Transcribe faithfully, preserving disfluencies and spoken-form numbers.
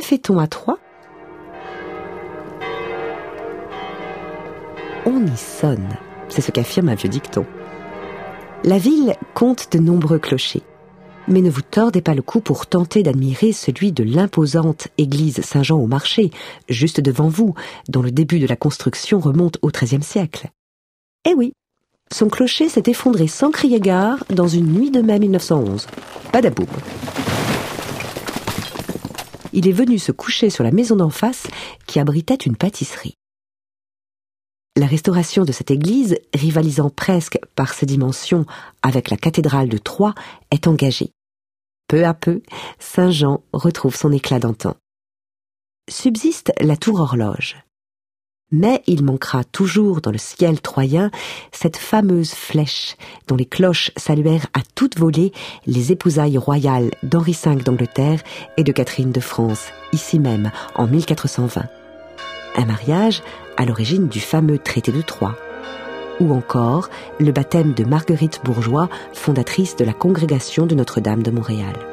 fait-on à Troyes ? On y sonne, c'est ce qu'affirme un vieux dicton. La ville compte de nombreux clochers. Mais ne vous tordez pas le cou pour tenter d'admirer celui de l'imposante église Saint-Jean-au-Marché, juste devant vous, dont le début de la construction remonte au treizième siècle. Eh oui, son clocher s'est effondré sans crier gare dans une nuit de mai mille neuf cent onze. Badaboum. Il est venu se coucher sur la maison d'en face qui abritait une pâtisserie. La restauration de cette église, rivalisant presque par ses dimensions avec la cathédrale de Troyes, est engagée. Peu à peu, Saint-Jean retrouve son éclat d'antan. Subsiste la tour horloge. Mais il manquera toujours dans le ciel troyen cette fameuse flèche dont les cloches saluèrent à toute volée les épousailles royales d'Henri cinq d'Angleterre et de Catherine de France, ici même, en mille quatre cent vingt. Un mariage à l'origine du fameux traité de Troyes. Ou encore le baptême de Marguerite Bourgeois, fondatrice de la congrégation de Notre-Dame de Montréal.